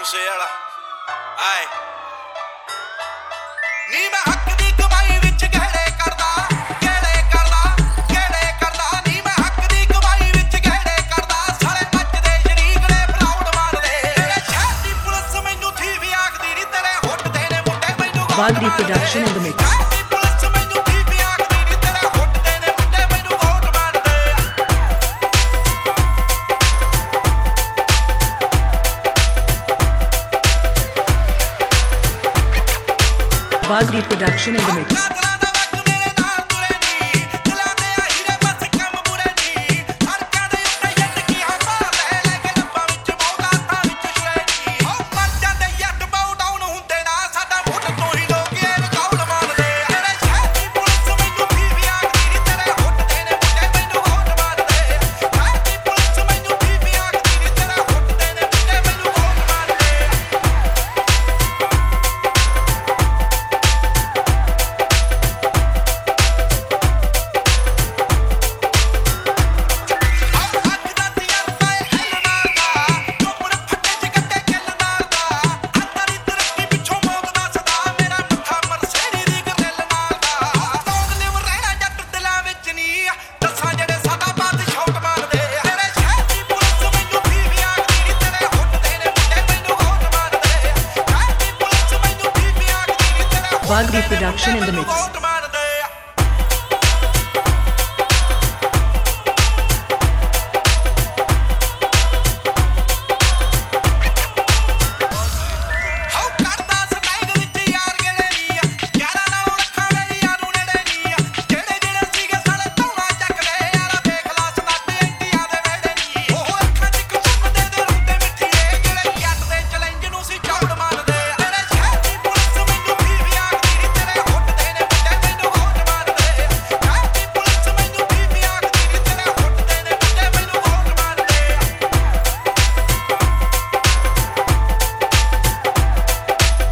ਮੂਸੇ ਵਾਲਾ ਆਏ ਨੀ ਮੈਂ ਹੱਕ ਦੀ ਕਮਾਈ ਵਿੱਚ ਗਹਿੜੇ ਕਰਦਾ ਨੀ ਮੈਂ ਹੱਕ ਦੀ ਕਮਾਈ ਵਿੱਚ ਗਹਿੜੇ ਕਰਦਾ ਸਾਲੇ ਮੱਚਦੇ ਸ਼ਰੀਕ ਨੇ ਪ੍ਰਾਊਡ ਮਾਰਦੇ ਤੇਰੇ ਸ਼ਹਿਰ ਦੀ ਪੁਲਿਸ ਮੈਨੂੰ ਥੀ ਵੀ ਆਖਦੀ ਨੀ ਤੇਰੇ ਹੁੱਟਦੇ ਨੇ ਮੁੰਡੇ ਮੈਨੂੰ Bagri production in the mix. Bagri production in the mix. Bagri production in the mix.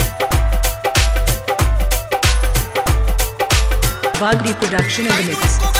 Bagri production in the mix.